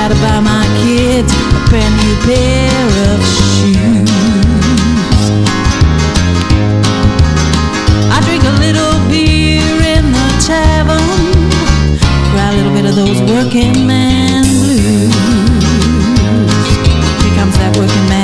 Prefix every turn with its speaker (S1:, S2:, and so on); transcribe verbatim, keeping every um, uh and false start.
S1: gotta buy my kids a brand new pair of shoes. I drink a little beer in the tavern, cry a little bit of those working man blues. Here comes that working man